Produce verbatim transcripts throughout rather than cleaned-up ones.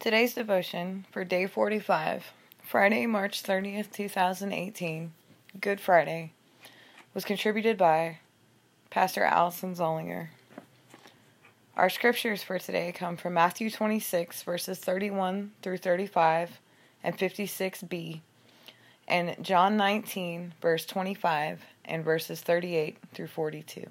Today's devotion for day forty-five, Friday, March thirtieth, two thousand eighteen, Good Friday, was contributed by Pastor Allison Zollinger. Our scriptures for today come from Matthew twenty-six, verses thirty-one through thirty-five and fifty-six b, and John nineteen, verse twenty-five, and verses thirty-eight through forty-two.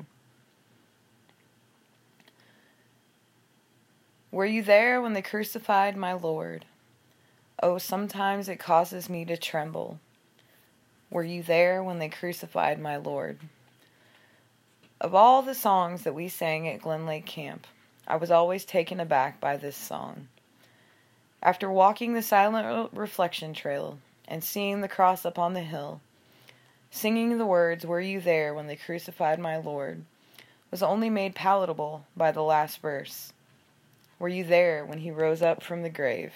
Were you there when they crucified my Lord? Oh, sometimes it causes me to tremble. Were you there when they crucified my Lord? Of all the songs that we sang at Glen Lake Camp, I was always taken aback by this song. After walking the silent reflection trail and seeing the cross up on the hill, singing the words, "Were you there when they crucified my Lord?" was only made palatable by the last verse. Were you there when he rose up from the grave?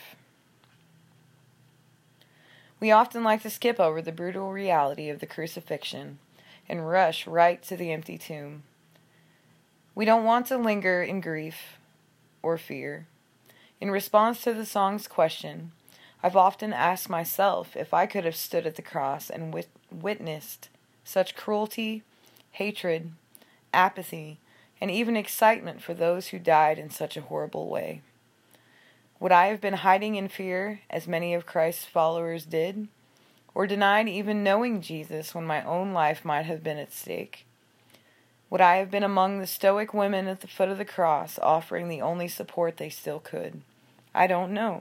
We often like to skip over the brutal reality of the crucifixion and rush right to the empty tomb. We don't want to linger in grief or fear. In response to the song's question, I've often asked myself if I could have stood at the cross and wit- witnessed such cruelty, hatred, apathy, and even excitement for those who died in such a horrible way. Would I have been hiding in fear, as many of Christ's followers did, or denied even knowing Jesus when my own life might have been at stake? Would I have been among the stoic women at the foot of the cross, offering the only support they still could? I don't know.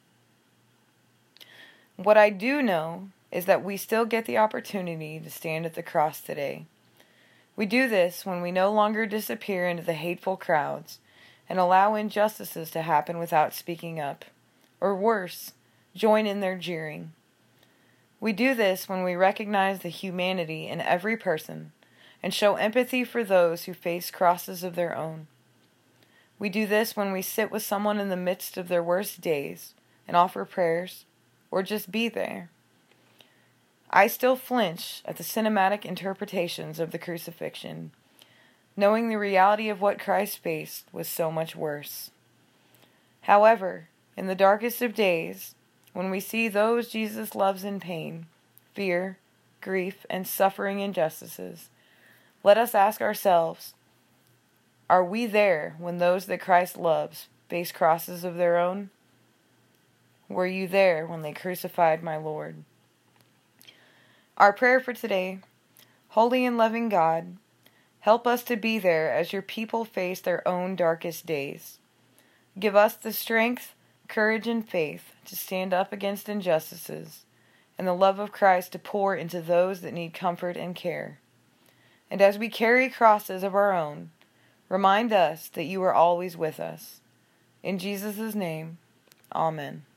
What I do know is that we still get the opportunity to stand at the cross today. We do this when we no longer disappear into the hateful crowds and allow injustices to happen without speaking up, or worse, join in their jeering. We do this when we recognize the humanity in every person and show empathy for those who face crosses of their own. We do this when we sit with someone in the midst of their worst days and offer prayers, or just be there. I still flinch at the cinematic interpretations of the crucifixion, knowing the reality of what Christ faced was so much worse. However, in the darkest of days, when we see those Jesus loves in pain, fear, grief, and suffering injustices, let us ask ourselves, are we there when those that Christ loves face crosses of their own? Were you there when they crucified my Lord? Our prayer for today: Holy and loving God, help us to be there as your people face their own darkest days. Give us the strength, courage, and faith to stand up against injustices, and the love of Christ to pour into those that need comfort and care. And as we carry crosses of our own, remind us that you are always with us. In Jesus' name, Amen.